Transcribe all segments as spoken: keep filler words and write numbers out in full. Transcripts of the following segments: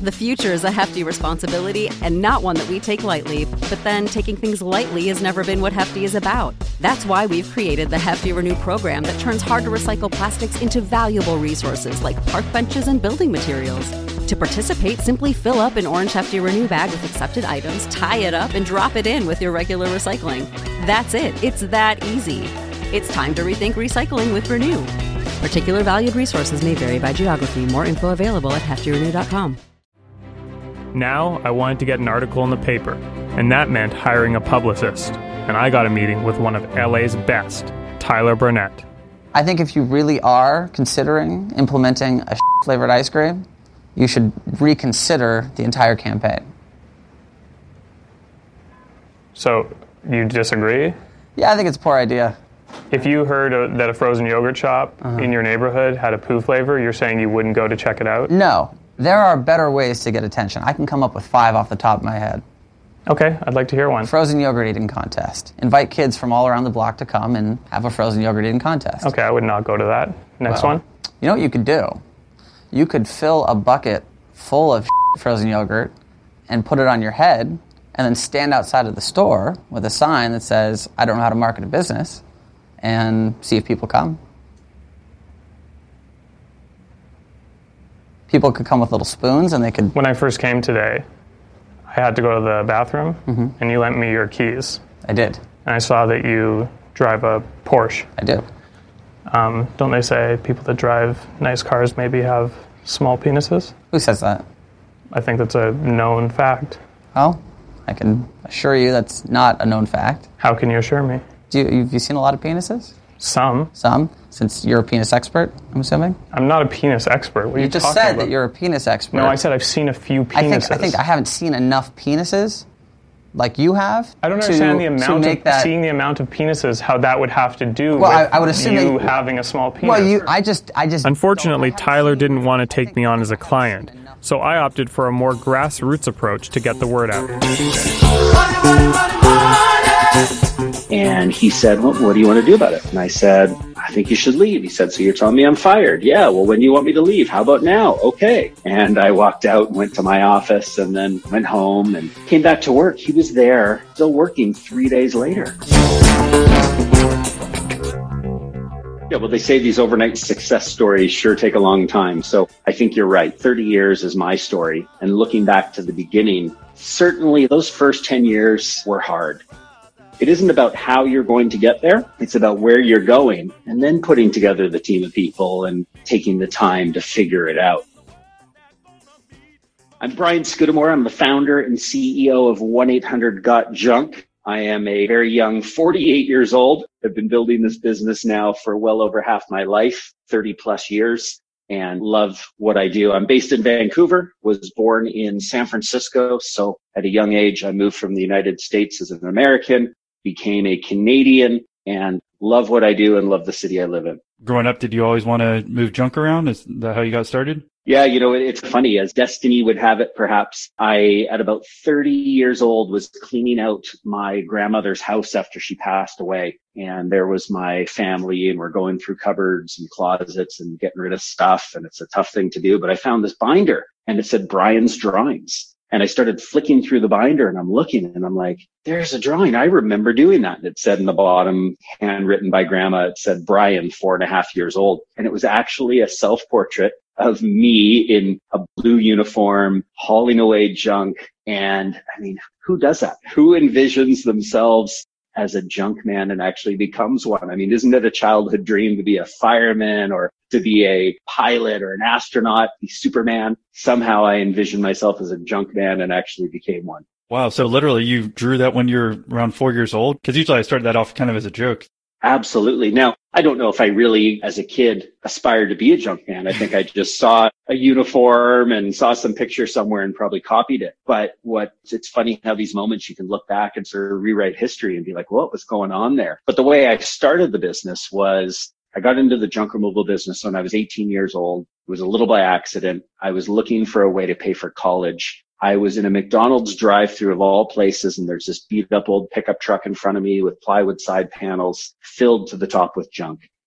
The future is a hefty responsibility and not one that we take lightly, but then taking things lightly has never been what Hefty is about. That's why we've created the Hefty Renew program that turns hard-to-recycle plastics into valuable resources like park benches and building materials. To participate, simply fill up an orange Hefty Renew bag with accepted items, tie it up, and drop it in with your regular recycling. That's it. It's that easy. It's time to rethink recycling with Renew. Particular valued resources may vary by geography. More info available at hefty renew dot com. Now, I wanted to get an article in the paper, and that meant hiring a publicist. And I got a meeting with one of L A's best, Tyler Burnett. I think if you really are considering implementing a flavored ice cream, you should reconsider the entire campaign. So, you disagree? Yeah, I think it's a poor idea. If you heard a, that a frozen yogurt shop uh-huh. in your neighborhood had a poo flavor, you're saying you wouldn't go to check it out? No. There are better ways to get attention. I can come up with five off the top of my head. Okay, I'd like to hear one. Frozen yogurt eating contest. Invite kids from all around the block to come and have a frozen yogurt eating contest. Okay, I would not go to that. Next well, one? You know what you could do? You could fill a bucket full of frozen yogurt and put it on your head and then stand outside of the store with a sign that says, I don't know how to market a business, and see if people come. People could come with little spoons and they could... When I first came today, I had to go to the bathroom, mm-hmm. and you lent me your keys. I did. And I saw that you drive a Porsche. I do. Um, don't they say people that drive nice cars maybe have small penises? Who says that? I think that's a known fact. Well, I can assure you that's not a known fact. How can you assure me? Do you, have you seen a lot of penises? Some. Some? Since you're a penis expert, I'm assuming? I'm not a penis expert. What are you, you just talking said about? That you're a penis expert. No, I said I've seen a few penises. I think I, think I haven't seen enough penises like you have. I don't to, understand the amount of that, seeing the amount of penises, how that would have to do well, with I, I would assume you that, having a small penis. Well, you, I just, I just. Unfortunately, Tyler didn't want to take me on as a client, so I opted for a more grassroots approach to get the word out. And he said, well, what do you want to do about it? And I said, I think you should leave. He said, so you're telling me I'm fired? Yeah, well, when do you want me to leave? How about now? Okay. And I walked out and went to my office and then went home and came back to work. He was there, still working three days later. Yeah, well, they say these overnight success stories sure take a long time. So I think you're right. thirty years is my story. And looking back to the beginning, certainly those first ten years were hard. It isn't about how you're going to get there. It's about where you're going and then putting together the team of people and taking the time to figure it out. I'm Brian Scudamore. I'm the founder and C E O of one eight hundred got junk. I am a very young forty-eight years old. I've been building this business now for well over half my life, thirty plus years, and love what I do. I'm based in Vancouver, was born in San Francisco. So at a young age, I moved from the United States as an American, became a Canadian, and love what I do and love the city I live in. Growing up, did you always want to move junk around? Is that how you got started? Yeah, you know, it's funny, as destiny would have it, perhaps. I, at about thirty years old, was cleaning out my grandmother's house after she passed away. And there was my family, and we're going through cupboards and closets and getting rid of stuff. And it's a tough thing to do. But I found this binder, and it said Brian's Drawings. And I started flicking through the binder, and I'm looking, and I'm like, there's a drawing. I remember doing that. And it said in the bottom, handwritten by Grandma, it said Brian, four and a half years old. And it was actually a self-portrait of me in a blue uniform, hauling away junk. And I mean, who does that? Who envisions themselves as a junk man and actually becomes one? I mean, isn't it a childhood dream to be a fireman or to be a pilot or an astronaut, be Superman? Somehow I envisioned myself as a junk man and actually became one. Wow. So literally you drew that when you were around four years old? Because usually I started that off kind of as a joke. Absolutely. Now, I don't know if I really, as a kid, aspired to be a junk man. I think I just saw a uniform and saw some picture somewhere and probably copied it. But what, it's funny how these moments you can look back and sort of rewrite history and be like, what was going on there? But the way I started the business was I got into the junk removal business when I was eighteen years old. It was a little by accident. I was looking for a way to pay for college. I was in a McDonald's drive-thru of all places, and there's this beat-up old pickup truck in front of me with plywood side panels filled to the top with junk.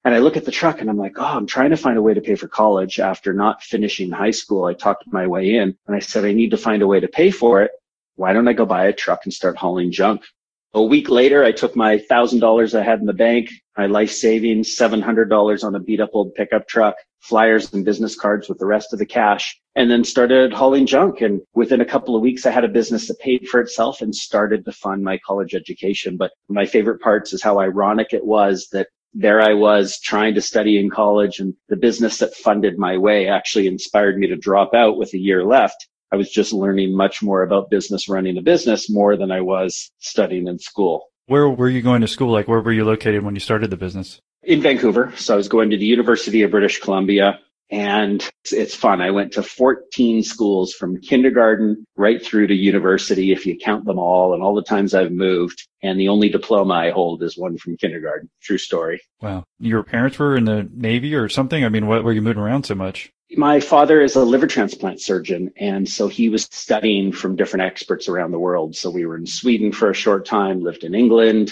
And I look at the truck and I'm like, oh, I'm trying to find a way to pay for college after not finishing high school. I talked my way in and I said, I need to find a way to pay for it. Why don't I go buy a truck and start hauling junk? A week later, I took my one thousand dollars I had in the bank, my life savings, seven hundred dollars on a beat up old pickup truck, flyers and business cards with the rest of the cash, and then started hauling junk. And within a couple of weeks, I had a business that paid for itself and started to fund my college education. But my favorite parts is how ironic it was that there I was trying to study in college, and the business that funded my way actually inspired me to drop out with a year left. I was just learning much more about business, running a business, more than I was studying in school. Where were you going to school? Like, where were you located when you started the business? In Vancouver. So I was going to the University of British Columbia. And it's, it's fun. I went to fourteen schools from kindergarten right through to university, if you count them all, and all the times I've moved. And the only diploma I hold is one from kindergarten. True story. Wow. Your parents were in the Navy or something? I mean, what were you moving around so much? My father is a liver transplant surgeon, and so he was studying from different experts around the world. So we were in Sweden for a short time, lived in England.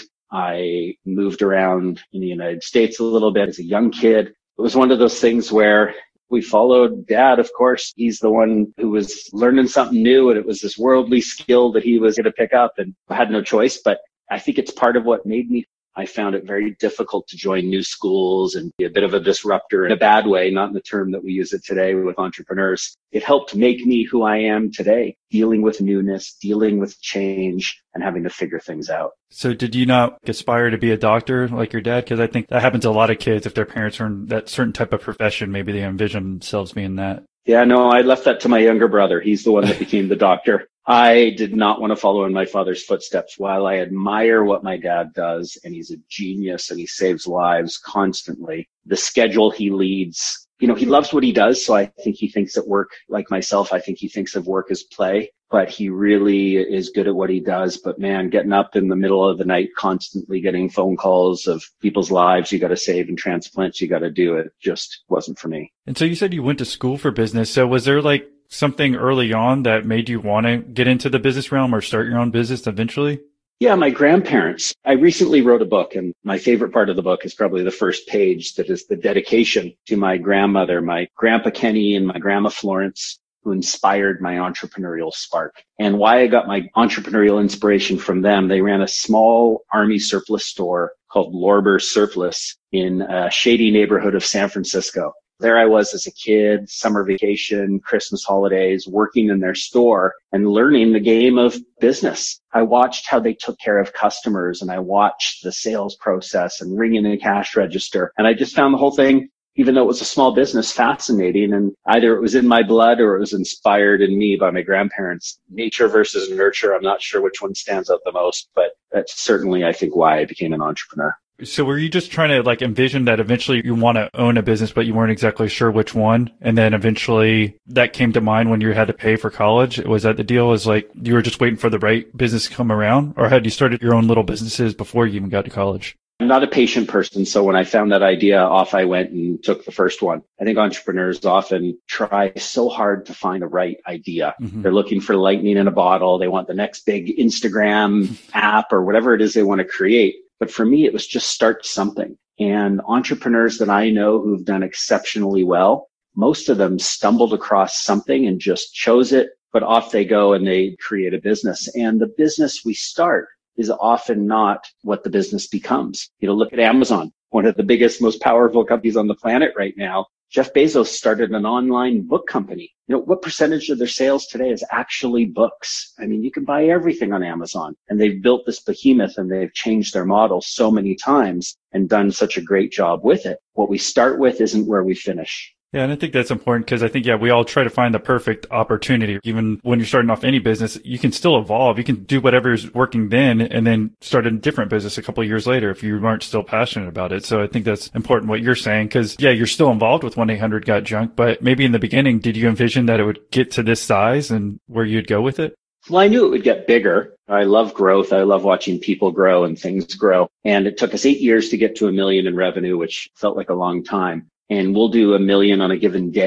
I moved around in the United States a little bit as a young kid. It was one of those things where we followed dad, of course. He's the one who was learning something new, and it was this worldly skill that he was going to pick up, and I had no choice. But I think it's part of what made me. I found it very difficult to join new schools and be a bit of a disruptor in a bad way, not in the term that we use it today with entrepreneurs. It helped make me who I am today, dealing with newness, dealing with change, and having to figure things out. So did you not aspire to be a doctor like your dad? Because I think that happens to a lot of kids. If their parents are in that certain type of profession, maybe they envision themselves being that. Yeah, no, I left that to my younger brother. He's the one that became the doctor. I did not want to follow in my father's footsteps. While I admire what my dad does, and he's a genius and he saves lives constantly, the schedule he leads, you know, he loves what he does. So I think he thinks of work like myself. I think he thinks of work as play, but he really is good at what he does. But man, getting up in the middle of the night, constantly getting phone calls of people's lives you got to save and transplants you got to do, it just wasn't for me. And so you said you went to school for business. So was there like something early on that made you want to get into the business realm or start your own business eventually? Yeah, my grandparents. I recently wrote a book, and my favorite part of the book is probably the first page, that is the dedication to my grandmother, my grandpa Kenny and my grandma Florence, who inspired my entrepreneurial spark. And why I got my entrepreneurial inspiration from them, they ran a small army surplus store called Lorber Surplus in a shady neighborhood of San Francisco. There I was as a kid, summer vacation, Christmas holidays, working in their store and learning the game of business. I watched how they took care of customers, and I watched the sales process and ringing in a cash register. And I just found the whole thing, even though it was a small business, fascinating. And either it was in my blood or it was inspired in me by my grandparents. Nature versus nurture. I'm not sure which one stands out the most, but that's certainly, I think, why I became an entrepreneur. So were you just trying to like envision that eventually you want to own a business, but you weren't exactly sure which one? And then eventually that came to mind when you had to pay for college? Was that the deal? Was like you were just waiting for the right business to come around? Or had you started your own little businesses before you even got to college? I'm not a patient person. So when I found that idea, off I went and took the first one. I think entrepreneurs often try so hard to find the right idea. Mm-hmm. They're looking for lightning in a bottle. They want the next big Instagram app or whatever it is they want to create. But for me, it was just start something. And entrepreneurs that I know who've done exceptionally well, most of them stumbled across something and just chose it, but off they go and they create a business. And the business we start is often not what the business becomes. You know, look at Amazon, one of the biggest, most powerful companies on the planet right now. Jeff Bezos started an online book company. You know, what percentage of their sales today is actually books? I mean, you can buy everything on Amazon, and they've built this behemoth and they've changed their model so many times and done such a great job with it. What we start with isn't where we finish. Yeah, and I think that's important because I think, yeah, we all try to find the perfect opportunity. Even when you're starting off any business, you can still evolve. You can do whatever is working then and then start a different business a couple of years later if you aren't still passionate about it. So I think that's important what you're saying because, yeah, you're still involved with one eight hundred got junk, but maybe in the beginning, did you envision that it would get to this size and where you'd go with it? Well, I knew it would get bigger. I love growth. I love watching people grow and things grow. And it took us eight years to get to a million in revenue, which felt like a long time. And we'll do a million on a given day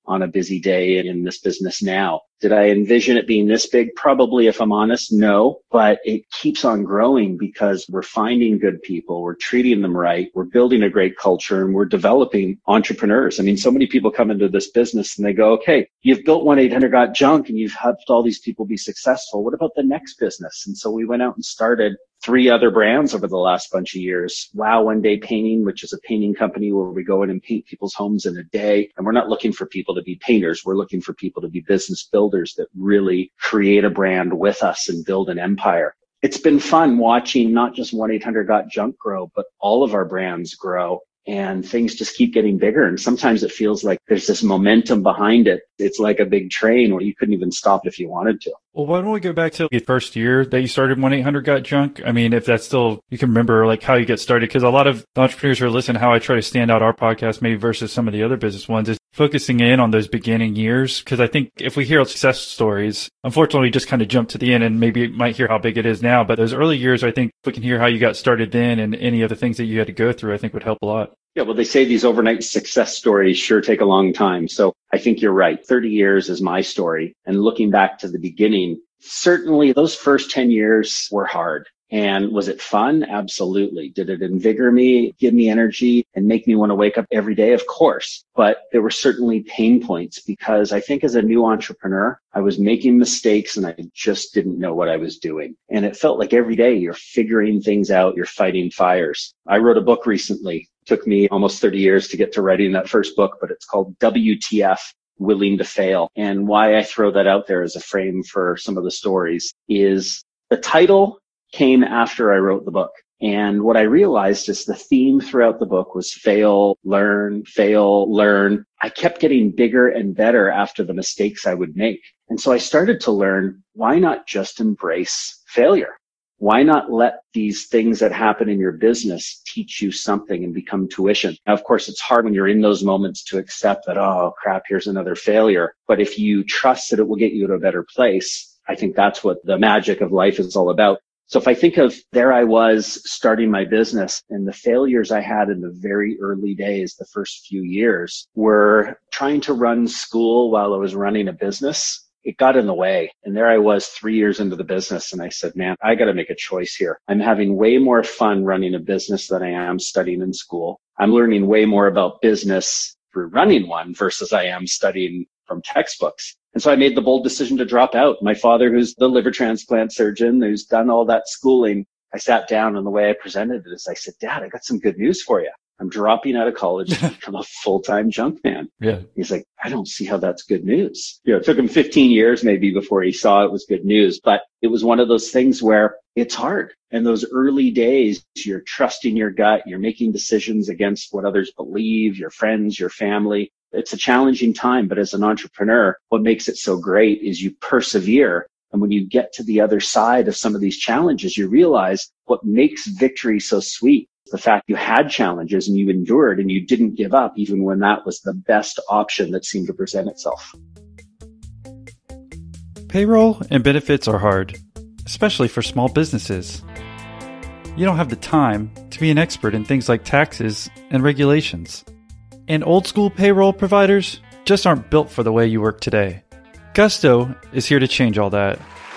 on a busy day in this business now. Did I envision it being this big? Probably, if I'm honest, no, but it keeps on growing because we're finding good people. We're treating them right. We're building a great culture and we're developing entrepreneurs. I mean, so many people come into this business and they go, okay, you've built one eight hundred got junk and you've helped all these people be successful. What about the next business? And so we went out and started three other brands over the last bunch of years. Wow One Day Painting, which is a painting company where we go in and paint people's homes in a day. And we're not looking for people to be painters. We're looking for people to be business builders that really create a brand with us and build an empire. It's been fun watching not just one eight hundred got junk grow, but all of our brands grow. And things just keep getting bigger. And sometimes it feels like there's this momentum behind it. It's like a big train where you couldn't even stop if you wanted to. Well, why don't we go back to the first year that you started one eight hundred got junk? I mean, if that's still, you can remember like how you get started. Because a lot of entrepreneurs who are listening, how I try to stand out our podcast maybe versus some of the other business ones is focusing in on those beginning years. Because I think if we hear success stories, unfortunately, we just kind of jump to the end and maybe might hear how big it is now. But those early years, I think if we can hear how you got started then and any of the things that you had to go through, I think would help a lot. Yeah, well, they say these overnight success stories sure take a long time. So I think you're right. thirty years is my story. And looking back to the beginning, certainly those first ten years were hard. And was it fun? Absolutely. Did it invigorate me, give me energy, and make me want to wake up every day? Of course. But there were certainly pain points because I think as a new entrepreneur, I was making mistakes and I just didn't know what I was doing. And it felt like every day you're figuring things out, you're fighting fires. I wrote a book recently. It took me almost thirty years to get to writing that first book, but it's called W T F, Willing to Fail. And why I throw that out there as a frame for some of the stories is the title came after I wrote the book. And what I realized is the theme throughout the book was fail, learn, fail, learn. I kept getting bigger and better after the mistakes I would make. And so I started to learn, why not just embrace failure? Why not let these things that happen in your business teach you something and become tuition? Now, of course, it's hard when you're in those moments to accept that, oh, crap, here's another failure. But if you trust that it will get you to a better place, I think that's what the magic of life is all about. So if I think of there I was starting my business and the failures I had in the very early days, the first few years, were trying to run school while I was running a business. It got in the way. And there I was three years into the business. And I said, man, I got to make a choice here. I'm having way more fun running a business than I am studying in school. I'm learning way more about business through running one versus I am studying from textbooks. And so I made the bold decision to drop out. My father, who's the liver transplant surgeon, who's done all that schooling, I sat down and the way I presented it is I said, Dad, I got some good news for you. I'm dropping out of college to become a full-time junk man. Yeah. He's like, I don't see how that's good news. You know, it took him fifteen years maybe before he saw it was good news, but it was one of those things where it's hard. And those early days, you're trusting your gut, you're making decisions against what others believe, your friends, your family. It's a challenging time, but as an entrepreneur, what makes it so great is you persevere. And when you get to the other side of some of these challenges, you realize what makes victory so sweet. The fact you had challenges and you endured and you didn't give up, even when that was the best option that seemed to present itself. Payroll and benefits are hard, especially for small businesses. You don't have the time to be an expert in things like taxes and regulations. And old school payroll providers just aren't built for the way you work today. Gusto is here to change all that.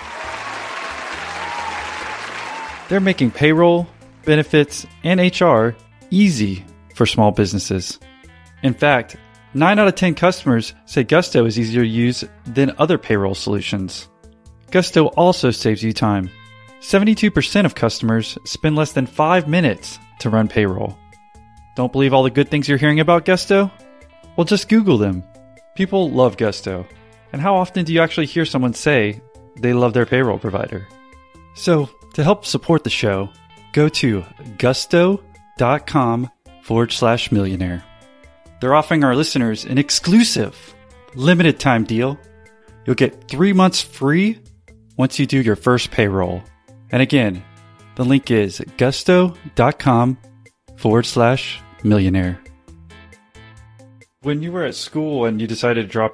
They're making payroll, benefits, and H R easy for small businesses. In fact, nine out of ten customers say Gusto is easier to use than other payroll solutions. Gusto also saves you time. seventy-two percent of customers spend less than five minutes to run payroll. Don't believe all the good things you're hearing about Gusto? Well, just Google them. People love Gusto. And how often do you actually hear someone say they love their payroll provider? So, to help support the show, go to gusto.com forward slash millionaire. They're offering our listeners an exclusive limited time deal. You'll get three months free once you do your first payroll. And again, the link is gusto.com forward slash millionaire. When you were at school and you decided to drop out,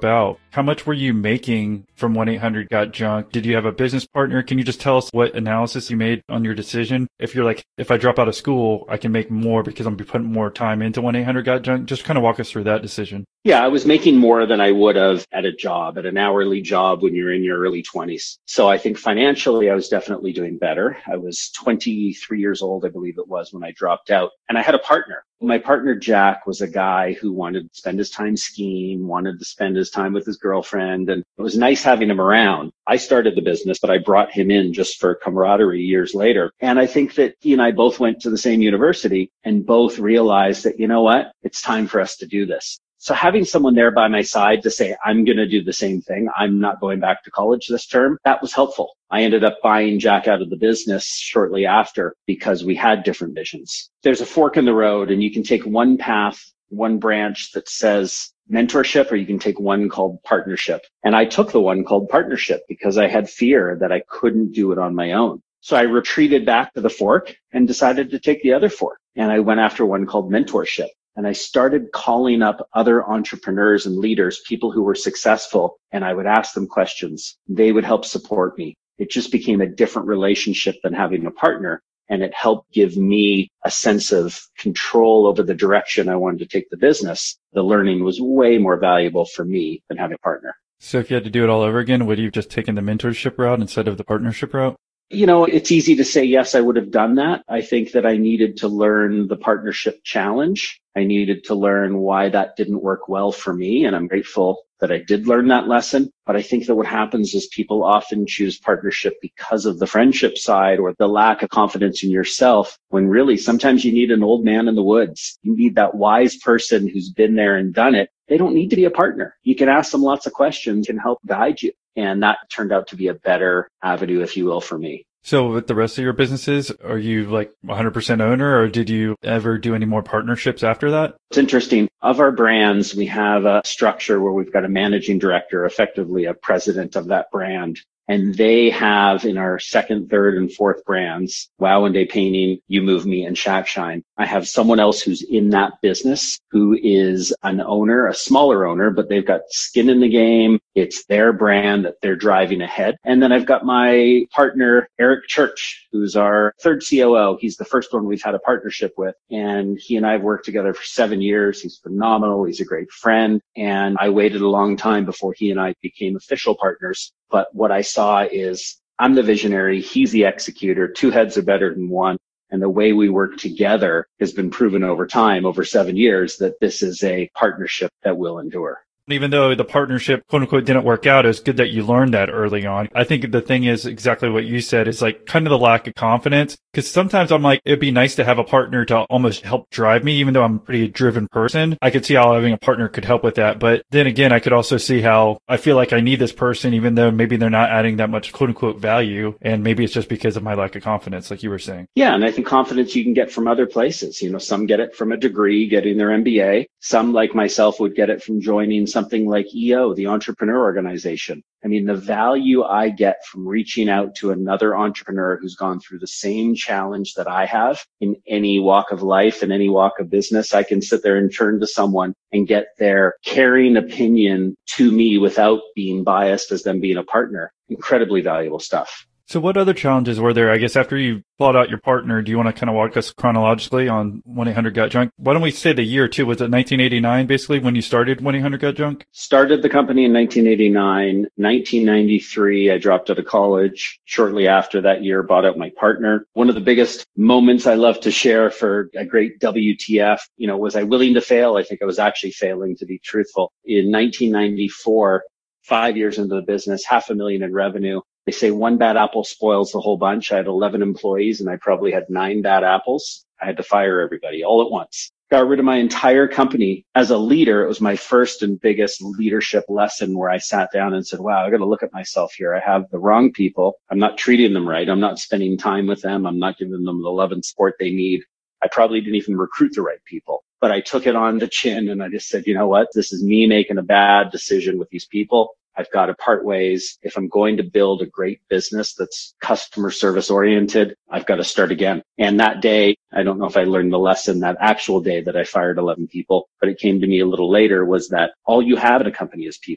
How much were you making from one eight hundred got junk? Did you have a business partner? Can you just tell us what analysis you made on your decision? If you're like, if I drop out of school, I can make more because I'm putting more time into one eight hundred got junk. Just kind of walk us through that decision. Yeah, I was making more than I would have at a job, at an hourly job when you're in your early twenties. So I think financially, I was definitely doing better. I was twenty-three years old, I believe it was, when I dropped out. And I had a partner. My partner, Jack, was a guy who wanted to spend his time skiing, wanted to spend his time with his girlfriend. And it was nice having him around. I started the business, but I brought him in just for camaraderie years later. And I think that he and I both went to the same university and both realized that, you know what, it's time for us to do this. So having someone there by my side to say, I'm going to do the same thing. I'm not going back to college this term. That was helpful. I ended up buying Jack out of the business shortly after because we had different visions. There's a fork in the road and you can take one path, one branch that says mentorship, or you can take one called partnership. And I took the one called partnership because I had fear that I couldn't do it on my own. So I retreated back to the fork and decided to take the other fork. And I went after one called mentorship. And I started calling up other entrepreneurs and leaders, people who were successful, and I would ask them questions. They would help support me. It just became a different relationship than having a partner. And it helped give me a sense of control over the direction I wanted to take the business. The learning was way more valuable for me than having a partner. So if you had to do it all over again, would you have just taken the mentorship route instead of the partnership route? You know, it's easy to say, yes, I would have done that. I think that I needed to learn the partnership challenge. I needed to learn why that didn't work well for me. And I'm grateful that I did learn that lesson. But I think that what happens is people often choose partnership because of the friendship side or the lack of confidence in yourself, when really sometimes you need an old man in the woods. You need that wise person who's been there and done it. They don't need to be a partner. You can ask them lots of questions and help guide you. And that turned out to be a better avenue, if you will, for me. So with the rest of your businesses, are you like one hundred percent owner, or did you ever do any more partnerships after that? It's interesting. Of our brands, we have a structure where we've got a managing director, effectively a president of that brand. And they have in our second, third, and fourth brands, Wow and Day Painting, You Move Me, and Shack Shine. I have someone else who's in that business who is an owner, a smaller owner, but they've got skin in the game. It's their brand that they're driving ahead. And then I've got my partner, Eric Church, who's our third C O O. He's the first one we've had a partnership with. And he and I have worked together for seven years. He's phenomenal. He's a great friend. And I waited a long time before he and I became official partners. But what I saw is I'm the visionary. He's the executor. Two heads are better than one. And the way we work together has been proven over time, over seven years, that this is a partnership that will endure. Even though the partnership, quote unquote, didn't work out, it's good that you learned that early on. I think the thing is exactly what you said. It's like kind of the lack of confidence. Because sometimes I'm like, it'd be nice to have a partner to almost help drive me, even though I'm a pretty driven person. I could see how having a partner could help with that. But then again, I could also see how I feel like I need this person, even though maybe they're not adding that much quote unquote value. And maybe it's just because of my lack of confidence, like you were saying. Yeah. And I think confidence you can get from other places. You know, some get it from a degree, getting their M B A. Some, like myself, would get it from joining something like E O, the Entrepreneur Organization. I mean, the value I get from reaching out to another entrepreneur who's gone through the same challenge that I have in any walk of life, in any walk of business, I can sit there and turn to someone and get their caring opinion to me without being biased as them being a partner. Incredibly valuable stuff. So what other challenges were there? I guess after you bought out your partner, do you want to kind of walk us chronologically on one eight hundred got junk? Why don't we say the year too? Was it nineteen eighty-nine basically when you started one eight hundred got junk? Started the company in nineteen eighty-nine. nineteen ninety-three, I dropped out of college. Shortly after that year, bought out my partner. One of the biggest moments I love to share for a great W T F, you know, was I willing to fail? I think I was actually failing, to be truthful. In nineteen ninety-four, five years into the business, half a million in revenue. They say one bad apple spoils the whole bunch. I had eleven employees and I probably had nine bad apples. I had to fire everybody all at once. Got rid of my entire company. As a leader, it was my first and biggest leadership lesson where I sat down and said, wow, I got to look at myself here. I have the wrong people. I'm not treating them right. I'm not spending time with them. I'm not giving them the love and support they need. I probably didn't even recruit the right people. But I took it on the chin and I just said, you know what? This is me making a bad decision with these people. I've got to part ways. If I'm going to build a great business that's customer service oriented, I've got to start again. And that day, I don't know if I learned the lesson that actual day that I fired eleven people, but it came to me a little later, was that all you have in a company is people.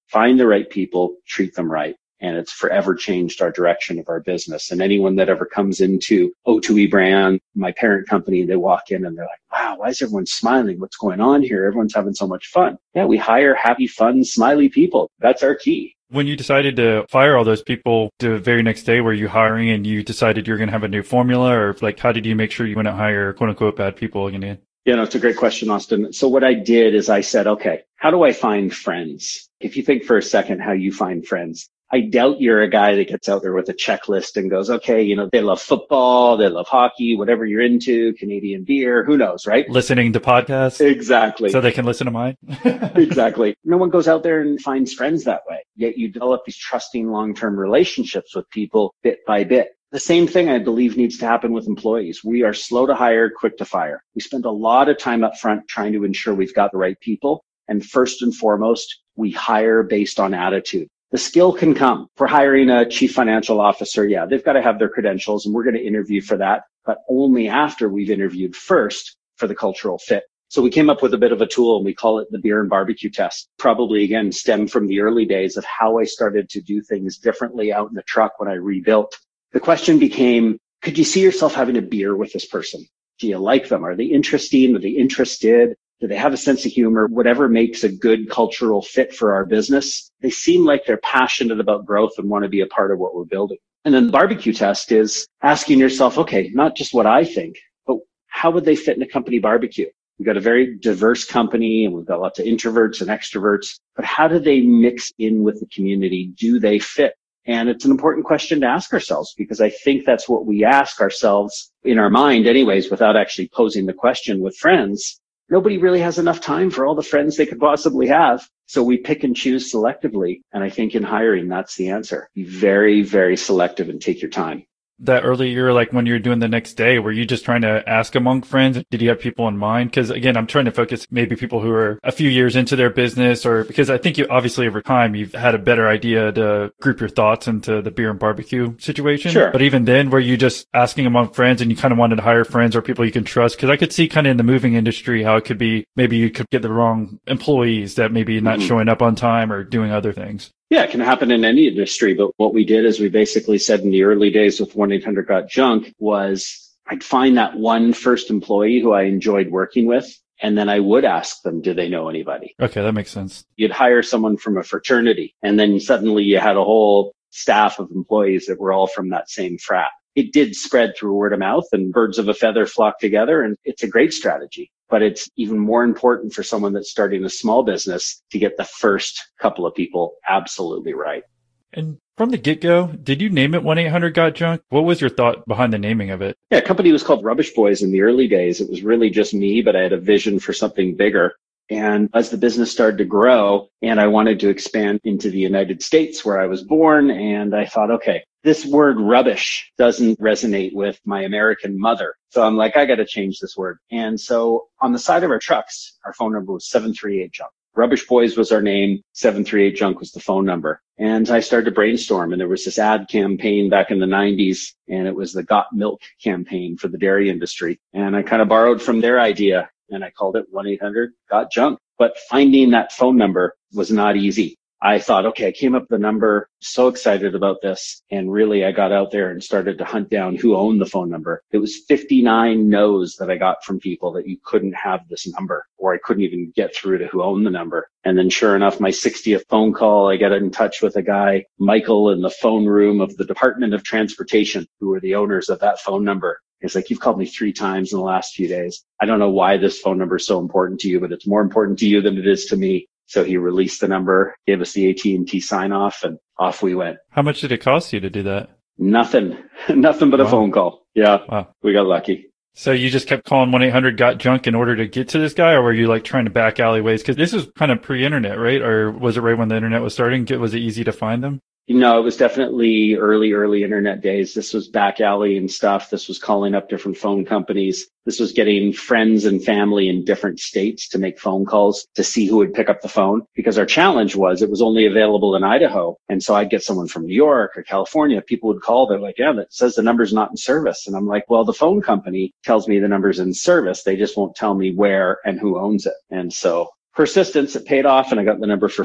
find the right people, treat them right. And it's forever changed our direction of our business. And anyone that ever comes into O two E brand, my parent company, they walk in and they're like, wow, why is everyone smiling? What's going on here? Everyone's having so much fun. Yeah, we hire happy, fun, smiley people. That's our key. When you decided to fire all those people the very next day, were you hiring and you decided you're going to have a new formula, or like, how did you make sure you wouldn't hire quote unquote bad people again? Yeah, no, it's a great question, Austin. So what I did is I said, okay, how do I find friends? If you think for a second how you find friends, I doubt you're a guy that gets out there with a checklist and goes, okay, you know, they love football, they love hockey, whatever you're into, Canadian beer, who knows, right? Listening to podcasts. Exactly. So they can listen to mine. Exactly. No one goes out there and finds friends that way. Yet you develop these trusting long-term relationships with people bit by bit. The same thing, I believe, needs to happen with employees. We are slow to hire, quick to fire. We spend a lot of time up front trying to ensure we've got the right people. And first and foremost, we hire based on attitude. The skill can come. For hiring a chief financial officer, yeah, they've got to have their credentials, and we're going to interview for that, but only after we've interviewed first for the cultural fit. So we came up with a bit of a tool, and we call it the beer and barbecue test. Probably, again, stemmed from the early days of how I started to do things differently out in the truck when I rebuilt. The question became, could you see yourself having a beer with this person? Do you like them? Are they interesting? Are they interested? Do they have a sense of humor? Whatever makes a good cultural fit for our business, they seem like they're passionate about growth and want to be a part of what we're building. And then the barbecue test is asking yourself, okay, not just what I think, but how would they fit in a company barbecue? We've got a very diverse company and we've got lots of introverts and extroverts, but how do they mix in with the community? Do they fit? And it's an important question to ask ourselves, because I think that's what we ask ourselves in our mind anyways, without actually posing the question with friends. Nobody really has enough time for all the friends they could possibly have. So we pick and choose selectively. And I think in hiring, that's the answer. Be very, very selective and take your time. That early year, like when you're doing the next day, were you just trying to ask among friends? Did you have people in mind? Because again, I'm trying to focus maybe people who are a few years into their business, or because I think you obviously over time, you've had a better idea to group your thoughts into the beer and barbecue situation. Sure. But even then, were you just asking among friends and you kind of wanted to hire friends or people you can trust? Because I could see kind of in the moving industry how it could be, maybe you could get the wrong employees that maybe not mm-hmm. showing up on time or doing other things. Yeah, it can happen in any industry. But what we did is we basically said in the early days with one eight hundred got junk was I'd find that one first employee who I enjoyed working with. And then I would ask them, do they know anybody? Okay, that makes sense. You'd hire someone from a fraternity, and then suddenly you had a whole staff of employees that were all from that same frat. It did spread through word of mouth, and birds of a feather flock together. And it's a great strategy. But it's even more important for someone that's starting a small business to get the first couple of people absolutely right. And from the get-go, did you name it one eight hundred got junk? What was your thought behind the naming of it? Yeah, the company was called Rubbish Boys in the early days. It was really just me, but I had a vision for something bigger. And as the business started to grow and I wanted to expand into the United States where I was born, and I thought, okay, this word rubbish doesn't resonate with my American mother. So I'm like, I got to change this word. And so on the side of our trucks, our phone number was seven three eight junk. Rubbish Boys was our name. seven three eight junk was the phone number. And I started to brainstorm, and there was this ad campaign back in the nineties, and it was the Got Milk campaign for the dairy industry. And I kind of borrowed from their idea, and I called it one eight hundred got junk. But finding that phone number was not easy. I thought, okay, I came up with the number, so excited about this. And really, I got out there and started to hunt down who owned the phone number. It was fifty-nine no's that I got from people that you couldn't have this number, or I couldn't even get through to who owned the number. And then sure enough, my sixtieth phone call, I got in touch with a guy, Michael, in the phone room of the Department of Transportation, who were the owners of that phone number. He's like, you've called me three times in the last few days. I don't know why this phone number is so important to you, but it's more important to you than it is to me. So he released the number, gave us the A T and T sign off, and off we went. How much did it cost you to do that? Nothing. Nothing but wow. a phone call. Yeah. Wow. We got lucky. So you just kept calling one eight hundred got junk in order to get to this guy, or were you like trying to back alleyways? Because this was kind of pre-internet, right? Or was it right when the internet was starting? Was it easy to find them? No, it was definitely early, early internet days. This was back alley and stuff. This was calling up different phone companies. This was getting friends and family in different states to make phone calls to see who would pick up the phone. Because our challenge was it was only available in Idaho. And so I'd get someone from New York or California. People would call. They're like, yeah, that says the number's not in service. And I'm like, well, the phone company tells me the number's in service. They just won't tell me where and who owns it. And so persistence, it paid off, and I got the number for free.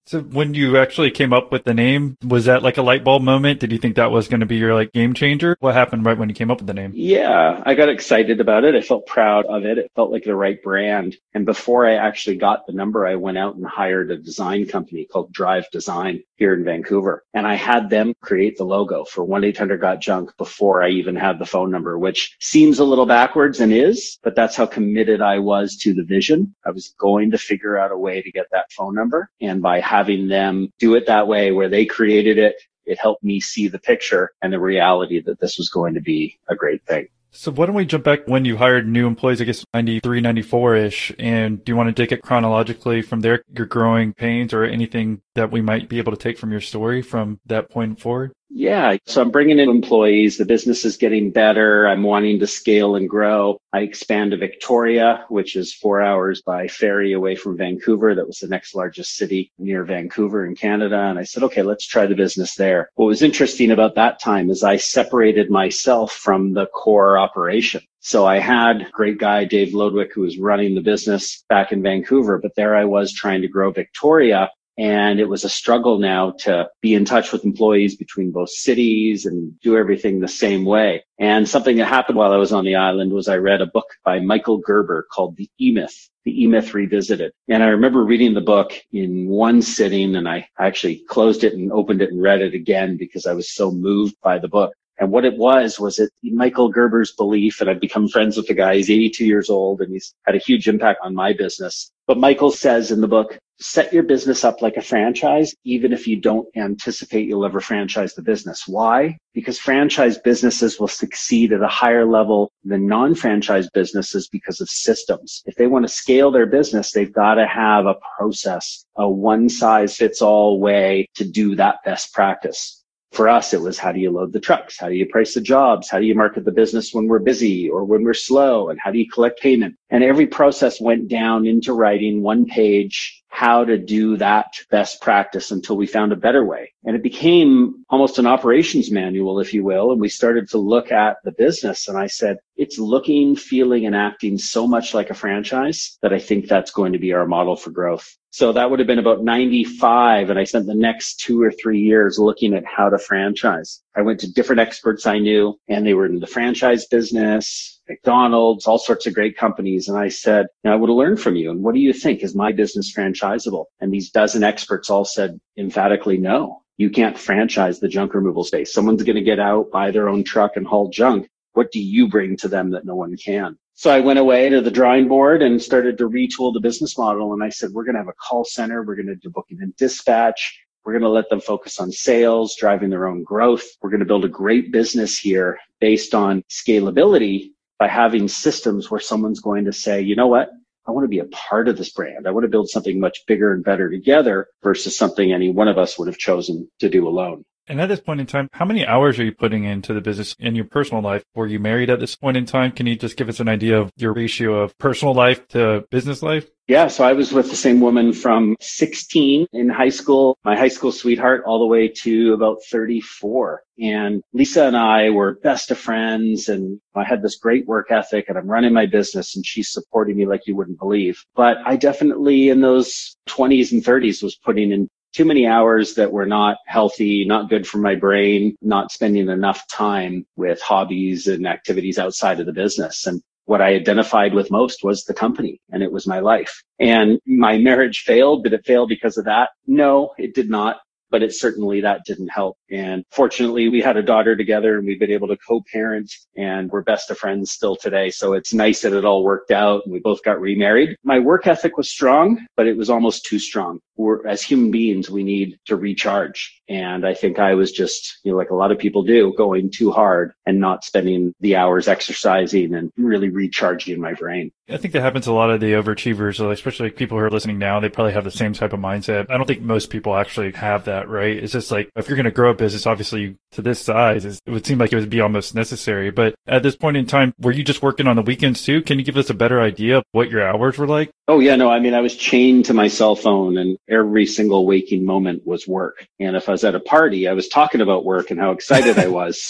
So when you actually came up with the name, was that like a light bulb moment? Did you think that was going to be your like game changer? What happened right when you came up with the name? Yeah, I got excited about it. I felt proud of it. It felt like the right brand. And before I actually got the number, I went out and hired a design company called Drive Design here in Vancouver. And I had them create the logo for one eight hundred got junk before I even had the phone number, which seems a little backwards and is, but that's how committed I was to the vision. I was going to figure out a way to get that phone number. And by having them do it that way, where they created it, it helped me see the picture and the reality that this was going to be a great thing. So why don't we jump back when you hired new employees, I guess ninety-three, ninety-four-ish, and do you want to take it chronologically from there, your growing pains or anything that we might be able to take from your story from that point forward? Yeah. So I'm bringing in employees. The business is getting better. I'm wanting to scale and grow. I expand to Victoria, which is four hours by ferry away from Vancouver. That was the next largest city near Vancouver in Canada. And I said, okay, let's try the business there. What was interesting about that time is I separated myself from the core operation. So I had a great guy, Dave Lodwick, who was running the business back in Vancouver, but there I was trying to grow Victoria. And it was a struggle now to be in touch with employees between both cities and do everything the same way. And something that happened while I was on the island was I read a book by Michael Gerber called The E-Myth, The E-Myth Revisited. And I remember reading the book in one sitting, and I actually closed it and opened it and read it again because I was so moved by the book. And what it was, was it Michael Gerber's belief, and I've become friends with the guy. He's eighty-two years old and he's had a huge impact on my business. But Michael says in the book, set your business up like a franchise, even if you don't anticipate you'll ever franchise the business. Why? Because franchise businesses will succeed at a higher level than non-franchise businesses because of systems. If they want to scale their business, they've got to have a process, a one-size-fits-all way to do that best practice. For us, it was how do you load the trucks? How do you price the jobs? How do you market the business when we're busy or when we're slow? And how do you collect payment? And every process went down into writing one page, how to do that best practice until we found a better way. And it became almost an operations manual, if you will. And we started to look at the business. And I said, it's looking, feeling, and acting so much like a franchise that I think that's going to be our model for growth. So that would have been about ninety-five. And I spent the next two or three years looking at how to franchise. I went to different experts I knew, and they were in the franchise business, McDonald's, all sorts of great companies. And I said, I want to learn from you. And what do you think? Is my business franchisable? And these dozen experts all said emphatically, no, you can't franchise the junk removal space. Someone's going to get out, buy their own truck and haul junk. What do you bring to them that no one can? So I went away to the drawing board and started to retool the business model. And I said, we're going to have a call center. We're going to do booking and dispatch. We're going to let them focus on sales, driving their own growth. We're going to build a great business here based on scalability by having systems where someone's going to say, you know what? I want to be a part of this brand. I want to build something much bigger and better together versus something any one of us would have chosen to do alone. And at this point in time, how many hours are you putting into the business in your personal life? Were you married at this point in time? Can you just give us an idea of your ratio of personal life to business life? Yeah, so I was with the same woman from sixteen in high school, my high school sweetheart, all the way to about thirty-four. And Lisa and I were best of friends, and I had this great work ethic, and I'm running my business, and she's supporting me like you wouldn't believe. But I definitely in those twenties and thirties was putting in too many hours that were not healthy, not good for my brain, not spending enough time with hobbies and activities outside of the business. And what I identified with most was the company, and it was my life. And my marriage failed. Did it fail because of that? No, it did not. But it certainly, that didn't help. And fortunately, we had a daughter together and we've been able to co-parent, and we're best of friends still today. So it's nice that it all worked out and we both got remarried. My work ethic was strong, but it was almost too strong. We're, as human beings, we need to recharge. And I think I was just, you know, like a lot of people do, going too hard and not spending the hours exercising and really recharging my brain. I think that happens to a lot of the overachievers, especially people who are listening now. They probably have the same type of mindset. I don't think most people actually have that, right? It's just like, if you're going to grow a business, obviously to this size, it would seem like it would be almost necessary. But at this point in time, were you just working on the weekends too? Can you give us a better idea of what your hours were like? Oh, yeah, no, I mean, I was chained to my cell phone, and every single waking moment was work. And if I was at a party, I was talking about work and how excited I was. So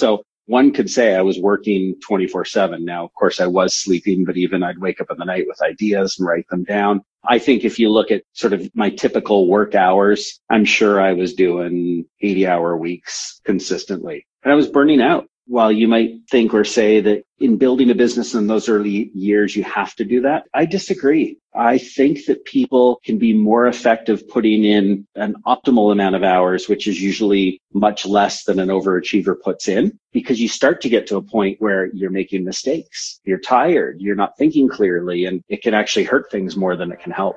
One could say I was working twenty-four seven. Now, of course, I was sleeping, but even I'd wake up in the night with ideas and write them down. I think if you look at sort of my typical work hours, I'm sure I was doing eighty hour weeks consistently, and I was burning out. While you might think or say that in building a business in those early years, you have to do that, I disagree. I think that people can be more effective putting in an optimal amount of hours, which is usually much less than an overachiever puts in, because you start to get to a point where you're making mistakes. You're tired. You're not thinking clearly, and it can actually hurt things more than it can help.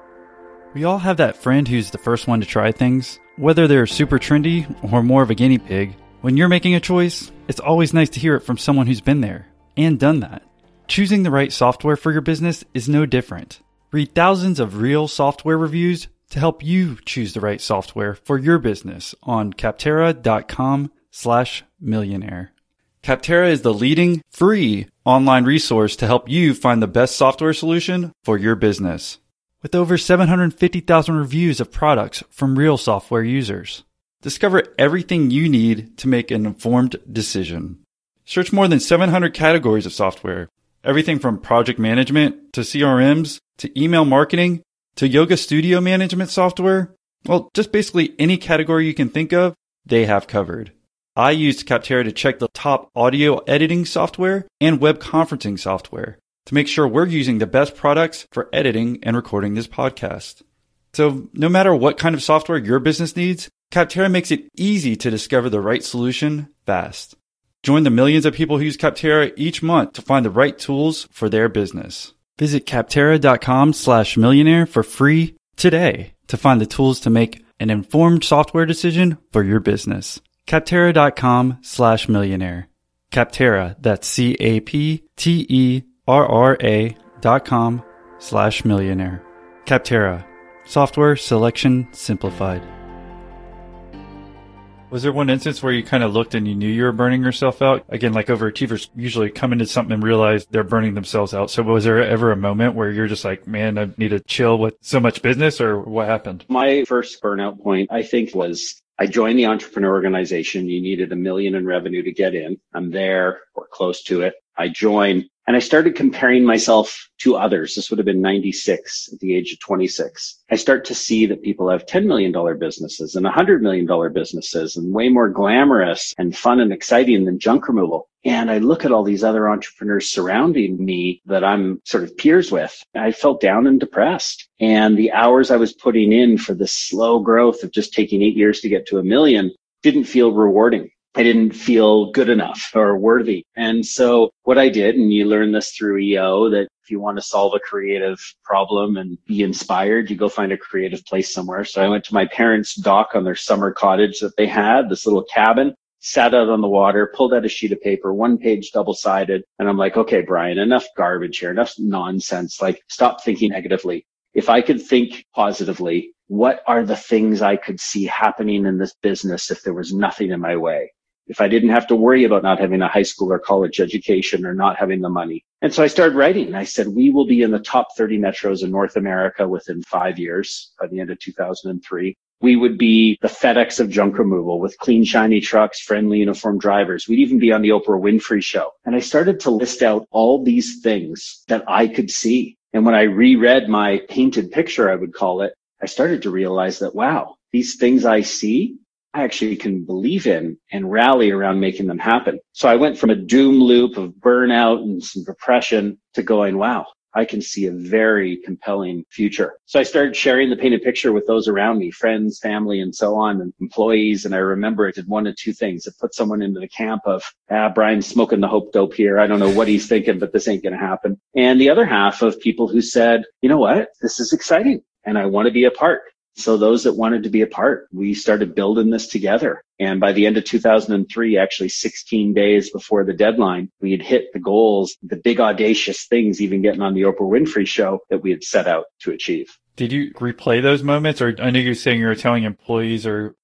We all have that friend who's the first one to try things, whether they're super trendy or more of a guinea pig. When you're making a choice, it's always nice to hear it from someone who's been there and done that. Choosing the right software for your business is no different. Read thousands of real software reviews to help you choose the right software for your business on Capterra.com slash millionaire. Capterra is the leading free online resource to help you find the best software solution for your business. With over seven hundred fifty thousand reviews of products from real software users. Discover everything you need to make an informed decision. Search more than seven hundred categories of software. Everything from project management to C R Ms to email marketing to yoga studio management software. Well, just basically any category you can think of, they have covered. I used Capterra to check the top audio editing software and web conferencing software to make sure we're using the best products for editing and recording this podcast. So no matter what kind of software your business needs, Capterra makes it easy to discover the right solution fast. Join the millions of people who use Capterra each month to find the right tools for their business. Visit Capterra.com slash millionaire for free today to find the tools to make an informed software decision for your business. Capterra.com slash millionaire. Capterra, that's C A P T E R R A dot com slash millionaire. Capterra, software selection simplified. Was there one instance where you kind of looked and you knew you were burning yourself out? Again, like overachievers usually come into something and realize they're burning themselves out. So was there ever a moment where you're just like, man, I need to chill with so much business, or what happened? My first burnout point, I think, was I joined the entrepreneur organization. You needed a million in revenue to get in. I'm there or close to it. I joined and I started comparing myself to others. This would have been ninety-six at the age of twenty-six. I start to see that people have ten million dollars businesses and one hundred million dollars businesses and way more glamorous and fun and exciting than junk removal. And I look at all these other entrepreneurs surrounding me that I'm sort of peers with. I felt down and depressed. And the hours I was putting in for the slow growth of just taking eight years to get to a million didn't feel rewarding. I didn't feel good enough or worthy. And so what I did, and you learn this through E O, that if you want to solve a creative problem and be inspired, you go find a creative place somewhere. So I went to my parents' dock on their summer cottage that they had, this little cabin, sat out on the water, pulled out a sheet of paper, one page double-sided. And I'm like, okay, Brian, enough garbage here, enough nonsense. Like, stop thinking negatively. If I could think positively, what are the things I could see happening in this business if there was nothing in my way? If I didn't have to worry about not having a high school or college education or not having the money. And so I started writing. I said, we will be in the top thirty metros in North America within five years, by the end of two thousand three. We would be the FedEx of junk removal with clean, shiny trucks, friendly, uniformed drivers. We'd even be on the Oprah Winfrey Show. And I started to list out all these things that I could see. And when I reread my painted picture, I would call it, I started to realize that, wow, these things I see, I actually can believe in and rally around making them happen. So I went from a doom loop of burnout and some depression to going, wow, I can see a very compelling future. So I started sharing the painted picture with those around me, friends, family, and so on, and employees. And I remember it did one of two things. It put someone into the camp of, ah, Brian's smoking the hope dope here. I don't know what he's thinking, but this ain't going to happen. And the other half of people who said, you know what, this is exciting and I want to be a part. So those that wanted to be a part, we started building this together. And by the end of two thousand three, actually sixteen days before the deadline, we had hit the goals, the big audacious things, even getting on the Oprah Winfrey Show that we had set out to achieve. Did you replay those moments? Or I know you're saying you were telling employees or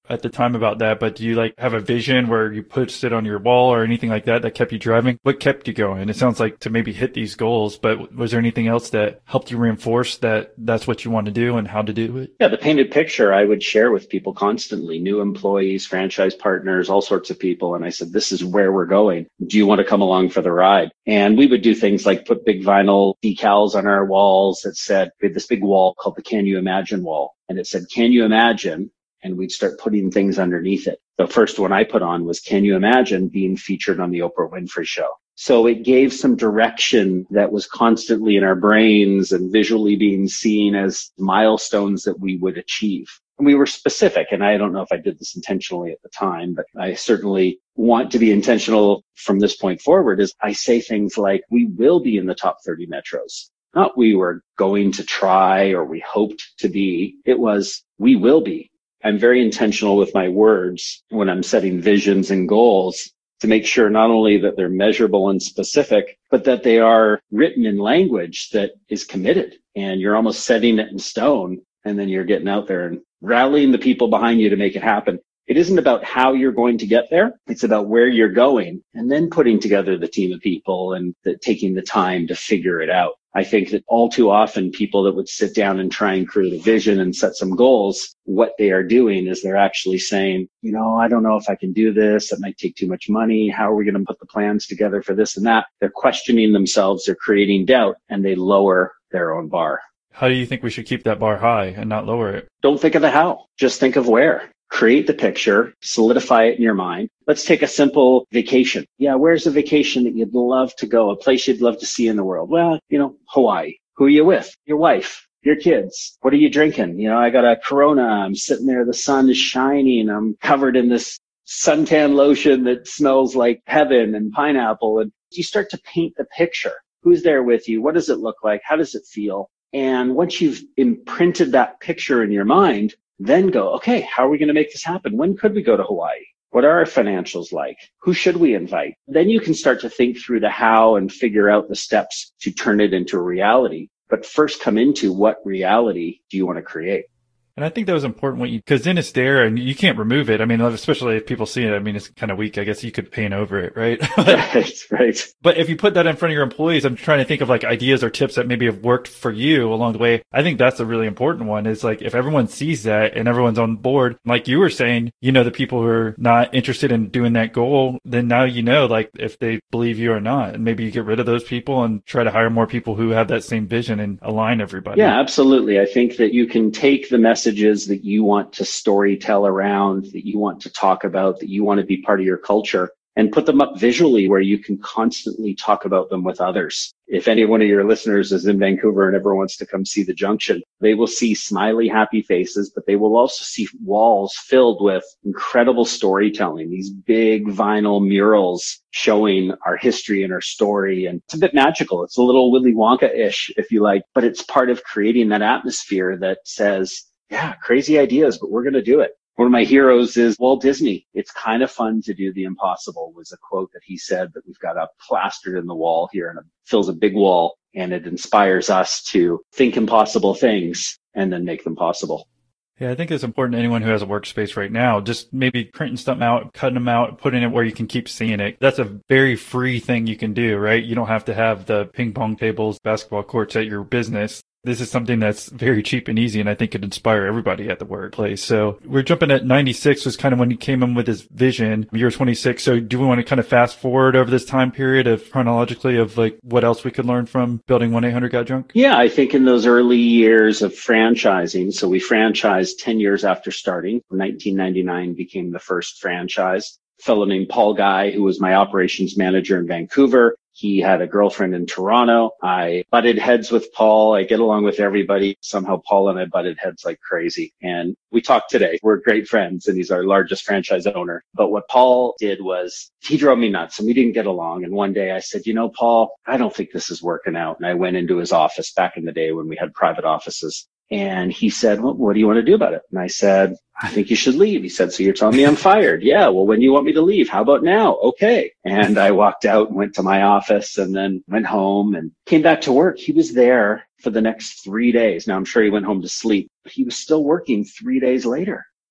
at the time about that, but do you like have a vision where you put it on your wall or anything like that that kept you driving? What kept you going? It sounds like to maybe hit these goals, but was there anything else that helped you reinforce that that's what you want to do and how to do it? Yeah, the painted picture I would share with people constantly, new employees, franchise partners, all sorts of people. And I said, this is where we're going. Do you want to come along for the ride? And we would do things like put big vinyl decals on our walls that said, we had this big wall called the Can You Imagine wall. And it said, can you imagine? And we'd start putting things underneath it. The first one I put on was, can you imagine being featured on the Oprah Winfrey Show? So it gave some direction that was constantly in our brains and visually being seen as milestones that we would achieve. And we were specific, and I don't know if I did this intentionally at the time, but I certainly want to be intentional from this point forward. Is I say things like, we will be in the top thirty metros. Not we were going to try or we hoped to be. It was, we will be. I'm very intentional with my words when I'm setting visions and goals to make sure not only that they're measurable and specific, but that they are written in language that is committed. And you're almost setting it in stone, and then you're getting out there and rallying the people behind you to make it happen. It isn't about how you're going to get there. It's about where you're going, and then putting together the team of people and the, taking the time to figure it out. I think that all too often people that would sit down and try and create a vision and set some goals, what they are doing is they're actually saying, you know, I don't know if I can do this. It might take too much money. How are we going to put the plans together for this and that? They're questioning themselves. They're creating doubt, and they lower their own bar. How do you think we should keep that bar high and not lower it? Don't think of the how. Just think of where. Create the picture, solidify it in your mind. Let's take a simple vacation. Yeah, where's a vacation that you'd love to go, a place you'd love to see in the world? Well, you know, Hawaii. Who are you with? Your wife, your kids. What are you drinking? You know, I got a Corona. I'm sitting there. The sun is shining. I'm covered in this suntan lotion that smells like heaven and pineapple. And you start to paint the picture. Who's there with you? What does it look like? How does it feel? And once you've imprinted that picture in your mind, then go, okay, how are we going to make this happen? When could we go to Hawaii? What are our financials like? Who should we invite? Then you can start to think through the how and figure out the steps to turn it into a reality. But first come into what reality do you want to create? And I think that was important when you, because then it's there and you can't remove it. I mean, especially if people see it, I mean, it's kind of weak. I guess you could paint over it, right? Right, right. But if you put that in front of your employees, I'm trying to think of like ideas or tips that maybe have worked for you along the way. I think that's a really important one is like if everyone sees that and everyone's on board, like you were saying, you know, the people who are not interested in doing that goal, then now you know, like if they believe you or not, and maybe you get rid of those people and try to hire more people who have that same vision and align everybody. Yeah, absolutely. I think that you can take the message that you want to story tell around, that you want to talk about, that you want to be part of your culture, and put them up visually where you can constantly talk about them with others. If any one of your listeners is in Vancouver and ever wants to come see the Junction, they will see smiley, happy faces, but they will also see walls filled with incredible storytelling, these big vinyl murals showing our history and our story. And it's a bit magical. It's a little Willy Wonka-ish, if you like, but it's part of creating that atmosphere that says, yeah, crazy ideas, but we're going to do it. One of my heroes is Walt Disney. It's kind of fun to do the impossible was a quote that he said that we've got up plastered in the wall here, and it fills a big wall, and it inspires us to think impossible things and then make them possible. Yeah, I think it's important to anyone who has a workspace right now, just maybe printing something out, cutting them out, putting it where you can keep seeing it. That's a very free thing you can do, right? You don't have to have the ping pong tables, basketball courts at your business. This is something that's very cheap and easy, and I think could inspire everybody at the workplace. So we're jumping at ninety-six was kind of when he came in with his vision. You're twenty-six. So do we want to kind of fast forward over this time period of chronologically of like what else we could learn from building one eight hundred got junk? Yeah, I think in those early years of franchising, so we franchised ten years after starting. nineteen ninety-nine became the first franchise. A fellow named Paul Guy, who was my operations manager in Vancouver. He had a girlfriend in Toronto. I butted heads with Paul. I get along with everybody. Somehow Paul and I butted heads like crazy. And we talk today. We're great friends, and he's our largest franchise owner. But what Paul did was he drove me nuts, and we didn't get along. And one day I said, you know, Paul, I don't think this is working out. And I went into his office back in the day when we had private offices. And he said, well, what do you want to do about it? And I said, I think you should leave. He said, so you're telling me I'm fired? Yeah. Well, when do you want me to leave? How about now? Okay. And I walked out and went to my office and then went home and came back to work. He was there for the next three days. Now, I'm sure he went home to sleep, but he was still working three days later.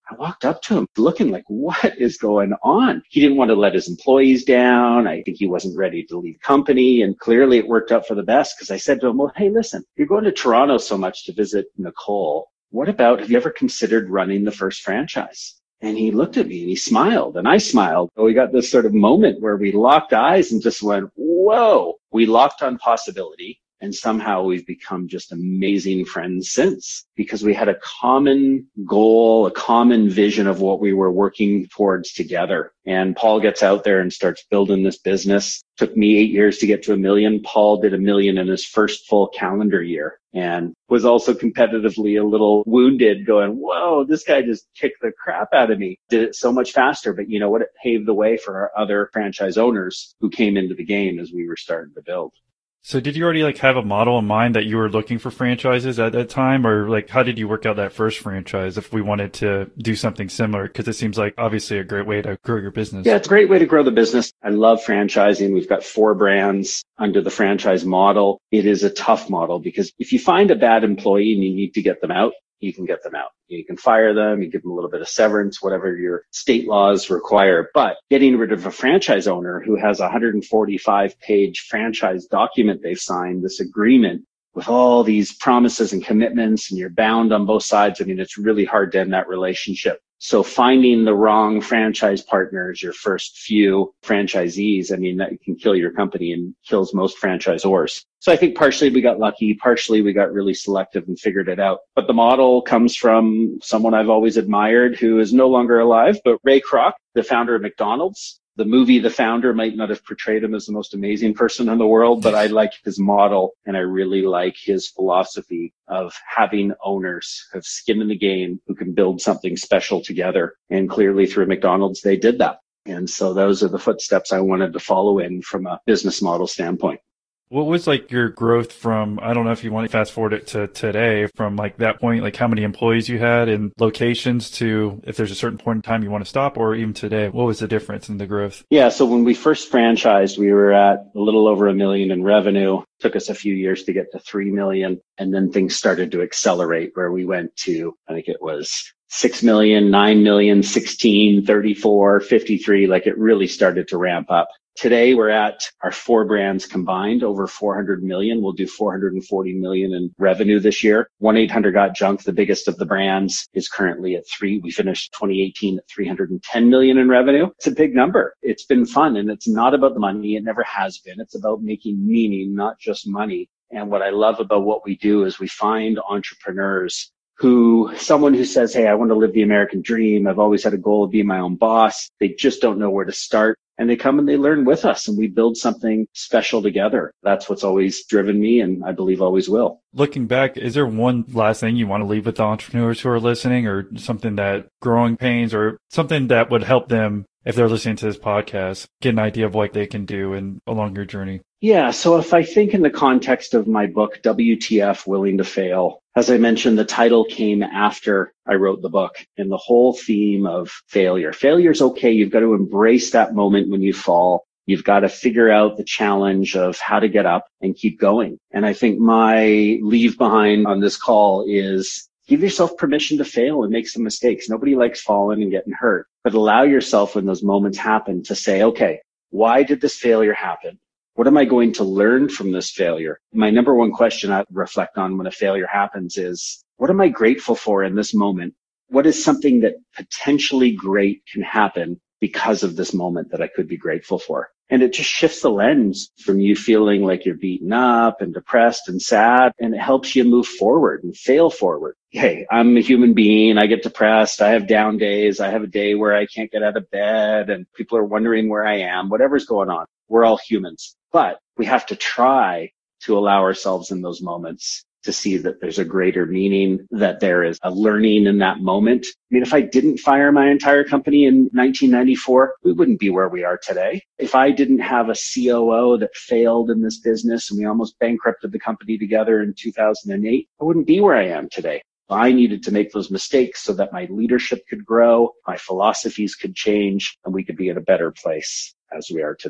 I walked up to him looking like, what is going on? He didn't want to let his employees down. I think he wasn't ready to leave company. And clearly it worked out for the best because I said to him, well, hey, listen, you're going to Toronto so much to visit Nicole. What about, have you ever considered running the first franchise? And he looked at me and he smiled and I smiled. We got this sort of moment where we locked eyes and just went, whoa, we locked on possibility. And somehow we've become just amazing friends since, because we had a common goal, a common vision of what we were working towards together. And Paul gets out there and starts building this business. Took me eight years to get to a million. Paul did a million in his first full calendar year and was also competitively a little wounded going, whoa, this guy just kicked the crap out of me. Did it so much faster. But you know what? It paved the way for our other franchise owners who came into the game as we were starting to build. So did you already like have a model in mind that you were looking for franchises at that time? Or like, how did you work out that first franchise if we wanted to do something similar? Because it seems like obviously a great way to grow your business. Yeah, it's a great way to grow the business. I love franchising. We've got four brands under the franchise model. It is a tough model because if you find a bad employee and you need to get them out, you can get them out. You can fire them, you give them a little bit of severance, whatever your state laws require. But getting rid of a franchise owner who has a one hundred forty-five page franchise document they've signed, this agreement with all these promises and commitments, and you're bound on both sides. I mean, it's really hard to end that relationship. So finding the wrong franchise partners, your first few franchisees, I mean, that can kill your company and kills most franchisors. So I think partially we got lucky, partially we got really selective and figured it out. But the model comes from someone I've always admired who is no longer alive, but Ray Kroc, the founder of McDonald's. The movie The Founder might not have portrayed him as the most amazing person in the world, but I like his model and I really like his philosophy of having owners who have skin in the game who can build something special together. And clearly through McDonald's, they did that. And so those are the footsteps I wanted to follow in from a business model standpoint. What was like your growth from, I don't know if you want to fast forward it to today, from like that point, like how many employees you had and locations to if there's a certain point in time you want to stop, or even today, what was the difference in the growth? Yeah. So when we first franchised, we were at a little over a million in revenue. Took us a few years to get to three million. And then things started to accelerate where we went to, I think it was six million, nine million, sixteen, thirty-four, fifty-three. Like it really started to ramp up. Today, we're at our four brands combined over four hundred million. We'll do four hundred forty million in revenue this year. one eight hundred got junk, the biggest of the brands, is currently at three. We finished twenty eighteen at three hundred ten million in revenue. It's a big number. It's been fun, and it's not about the money. It never has been. It's about making meaning, not just money. And what I love about what we do is we find entrepreneurs who, someone who says, hey, I want to live the American dream. I've always had a goal of being my own boss. They just don't know where to start. And they come and they learn with us and we build something special together. That's what's always driven me and I believe always will. Looking back, is there one last thing you want to leave with the entrepreneurs who are listening, or something that growing pains or something that would help them, if they're listening to this podcast, get an idea of what they can do and along your journey? Yeah. So if I think in the context of my book, W T F, Willing to Fail, as I mentioned, the title came after I wrote the book, and the whole theme of failure. Failure is okay. You've got to embrace that moment when you fall. You've got to figure out the challenge of how to get up and keep going. And I think my leave behind on this call is give yourself permission to fail and make some mistakes. Nobody likes falling and getting hurt, but allow yourself when those moments happen to say, okay, why did this failure happen? What am I going to learn from this failure? My number one question I reflect on when a failure happens is, what am I grateful for in this moment? What is something that potentially great can happen because of this moment that I could be grateful for? And it just shifts the lens from you feeling like you're beaten up and depressed and sad, and it helps you move forward and fail forward. Hey, I'm a human being. I get depressed. I have down days. I have a day where I can't get out of bed and people are wondering where I am, whatever's going on. We're all humans, but we have to try to allow ourselves in those moments to see that there's a greater meaning, that there is a learning in that moment. I mean, if I didn't fire my entire company in nineteen ninety-four, we wouldn't be where we are today. If I didn't have a C O O that failed in this business and we almost bankrupted the company together in two thousand eight, I wouldn't be where I am today. I needed to make those mistakes so that my leadership could grow, my philosophies could change, and we could be in a better place as we are today.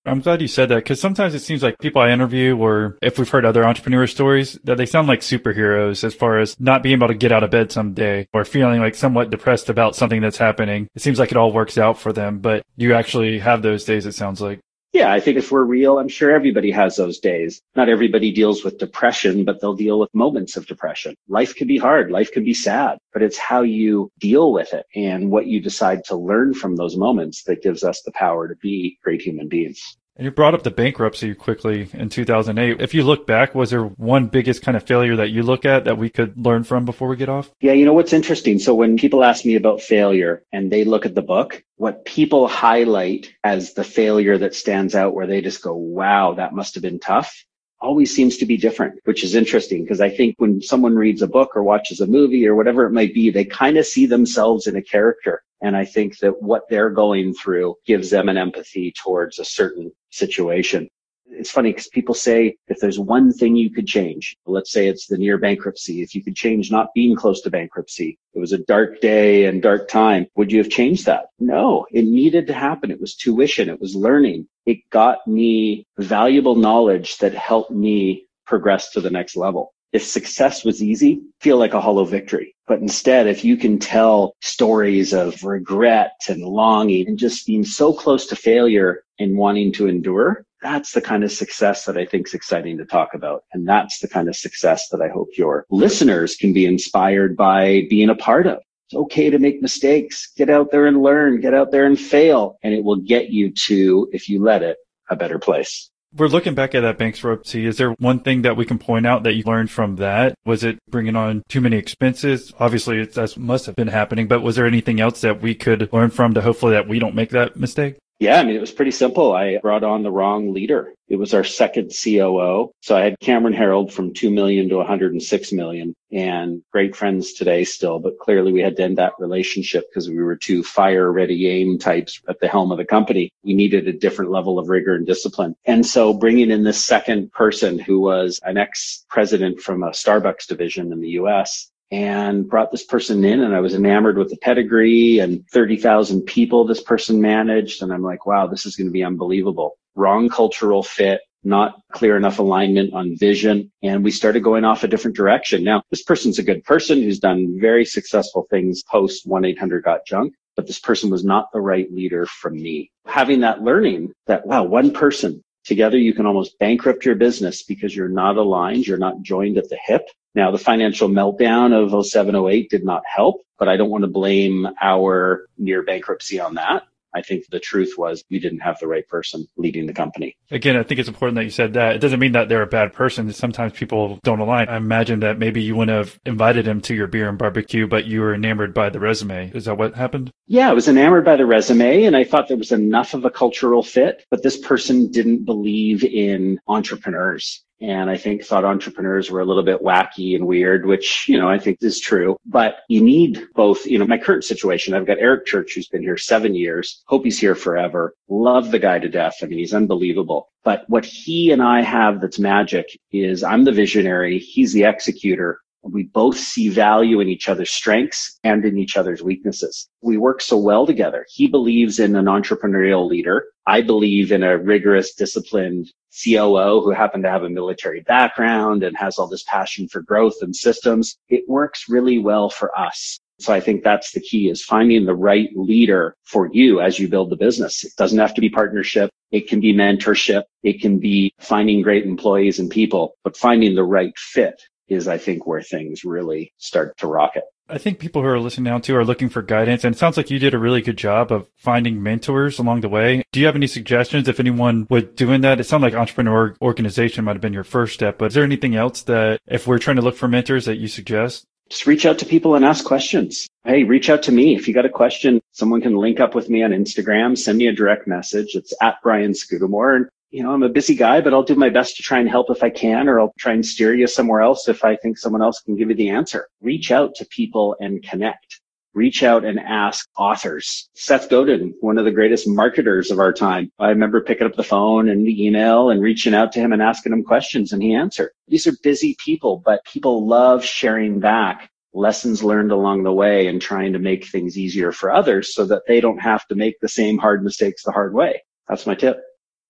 I'm glad you said that, because sometimes it seems like people I interview, or if we've heard other entrepreneur stories, that they sound like superheroes as far as not being able to get out of bed someday or feeling like somewhat depressed about something that's happening. It seems like it all works out for them, but you actually have those days, it sounds like. Yeah, I think if we're real, I'm sure everybody has those days. Not everybody deals with depression, but they'll deal with moments of depression. Life can be hard. Life can be sad, but it's how you deal with it and what you decide to learn from those moments that gives us the power to be great human beings. And you brought up the bankruptcy quickly in two thousand eight. If you look back, was there one biggest kind of failure that you look at that we could learn from before we get off? Yeah, you know what's interesting? So when people ask me about failure and they look at the book, what people highlight as the failure that stands out where they just go, wow, that must have been tough, always seems to be different, which is interesting because I think when someone reads a book or watches a movie or whatever it might be, they kind of see themselves in a character. And I think that what they're going through gives them an empathy towards a certain situation. It's funny because people say if there's one thing you could change, let's say it's the near bankruptcy, if you could change not being close to bankruptcy, it was a dark day and dark time, would you have changed that? No, it needed to happen. It was tuition. It was learning. It got me valuable knowledge that helped me progress to the next level. If success was easy, feel like a hollow victory. But instead, if you can tell stories of regret and longing and just being so close to failure and wanting to endure, that's the kind of success that I think is exciting to talk about. And that's the kind of success that I hope your listeners can be inspired by being a part of. It's okay to make mistakes. Get out there and learn. Get out there and fail. And it will get you to, if you let it, a better place. We're looking back at that bankruptcy. Is there one thing that we can point out that you learned from that? Was it bringing on too many expenses? Obviously, that must have been happening, but was there anything else that we could learn from to hopefully that we don't make that mistake? Yeah, I mean, it was pretty simple. I brought on the wrong leader. It was our second C O O. So I had Cameron Harold from two million to one hundred six million and great friends today still, but clearly we had to end that relationship because we were two fire ready aim types at the helm of the company. We needed a different level of rigor and discipline. And so bringing in this second person who was an ex-president from a Starbucks division in the U S, and brought this person in, and I was enamored with the pedigree and thirty thousand people this person managed. And I'm like, wow, this is going to be unbelievable. Wrong cultural fit, not clear enough alignment on vision. And we started going off a different direction. Now, this person's a good person who's done very successful things post one eight hundred got junk, but this person was not the right leader for me. Having that learning that, wow, one person together, you can almost bankrupt your business because you're not aligned. You're not joined at the hip. Now, the financial meltdown of oh seven, oh eight did not help, but I don't want to blame our near bankruptcy on that. I think the truth was we didn't have the right person leading the company. Again, I think it's important that you said that. It doesn't mean that they're a bad person. Sometimes people don't align. I imagine that maybe you wouldn't have invited him to your beer and barbecue, but you were enamored by the resume. Is that what happened? Yeah, I was enamored by the resume and I thought there was enough of a cultural fit, but this person didn't believe in entrepreneurs. And I think thought entrepreneurs were a little bit wacky and weird, which, you know, I think is true. But you need both, you know, my current situation, I've got Eric Church, who's been here seven years. Hope he's here forever. Love the guy to death. I mean, he's unbelievable. But what he and I have that's magic is I'm the visionary. He's the executor. We both see value in each other's strengths and in each other's weaknesses. We work so well together. He believes in an entrepreneurial leader. I believe in a rigorous, disciplined C O O who happened to have a military background and has all this passion for growth and systems. It works really well for us. So I think that's the key, is finding the right leader for you as you build the business. It doesn't have to be partnership. It can be mentorship. It can be finding great employees and people, but finding the right fit is, I think, where things really start to rocket. I think people who are listening now too are looking for guidance, and it sounds like you did a really good job of finding mentors along the way. Do you have any suggestions if anyone would doing that? It sounds like entrepreneur organization might have been your first step, but is there anything else that if we're trying to look for mentors that you suggest? Just reach out to people and ask questions. Hey, reach out to me. If you got a question, someone can link up with me on Instagram, send me a direct message. It's at Brian Scudamore. And, you know, I'm a busy guy, but I'll do my best to try and help if I can, or I'll try and steer you somewhere else if I think someone else can give you the answer. Reach out to people and connect. Reach out and ask authors. Seth Godin, one of the greatest marketers of our time. I remember picking up the phone and the email and reaching out to him and asking him questions, and he answered. These are busy people, but people love sharing back lessons learned along the way and trying to make things easier for others so that they don't have to make the same hard mistakes the hard way. That's my tip.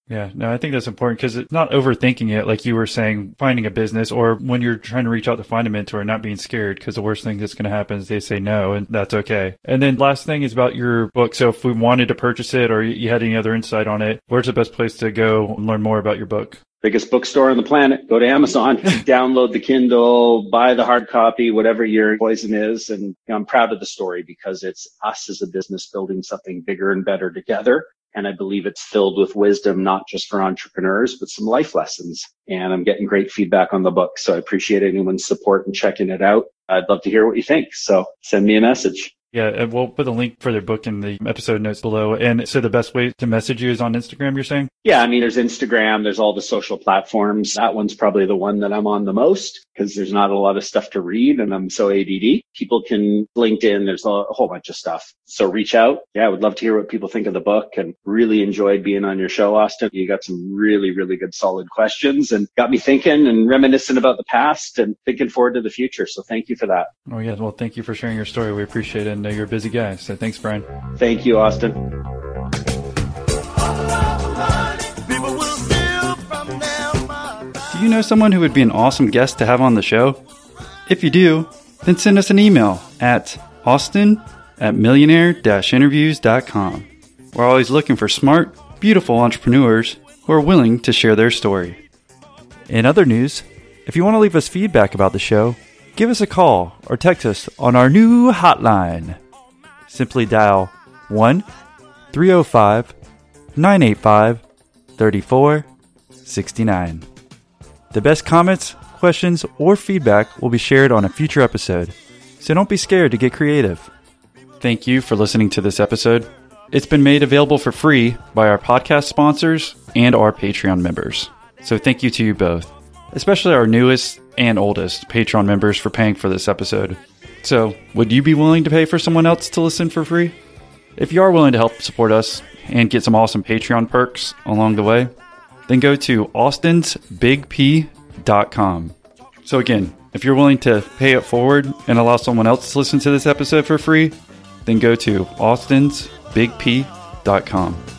Yeah, no, I think that's important because it's not overthinking it, like you were saying, finding a business or when you're trying to reach out to find a mentor, not being scared, because the worst thing that's going to happen is they say no, and that's okay. And then last thing is about your book. So if we wanted to purchase it or you had any other insight on it, where's the best place to go and learn more about your book? Biggest bookstore on the planet. Go to Amazon, download the Kindle, buy the hard copy, whatever your poison is. And you know, I'm proud of the story because it's us as a business building something bigger and better together. And I believe it's filled with wisdom, not just for entrepreneurs, but some life lessons. And I'm getting great feedback on the book. So I appreciate anyone's support and checking it out. I'd love to hear what you think. So send me a message. Yeah, and we'll put a link for their book in the episode notes below. And so the best way to message you is on Instagram, you're saying? Yeah, I mean, there's Instagram, there's all the social platforms. That one's probably the one that I'm on the most because there's not a lot of stuff to read and I'm so A D D. People can LinkedIn, there's a whole bunch of stuff. So reach out. Yeah, I would love to hear what people think of the book and really enjoyed being on your show, Austin. You got some really, really good, solid questions and got me thinking and reminiscing about the past and thinking forward to the future. So thank you for that. Oh, yeah. Well, thank you for sharing your story. We appreciate it. And uh, you're a busy guy. So thanks, Brian. Thank you, Austin. Do you know someone who would be an awesome guest to have on the show? If you do, then send us an email at austin at millionaire dash interviews dot com. We're always looking for smart, beautiful entrepreneurs who are willing to share their story. In other news, if you want to leave us feedback about the show, give us a call or text us on our new hotline. Simply dial one three oh five nine eight five three four six nine. The best comments, questions, or feedback will be shared on a future episode, so don't be scared to get creative. Thank you for listening to this episode. It's been made available for free by our podcast sponsors and our Patreon members. So thank you to you both, especially our newest and oldest Patreon members for paying for this episode. So, would you be willing to pay for someone else to listen for free? If you are willing to help support us and get some awesome Patreon perks along the way, then go to austins big p dot com. So again, if you're willing to pay it forward and allow someone else to listen to this episode for free, then go to austins big p dot com.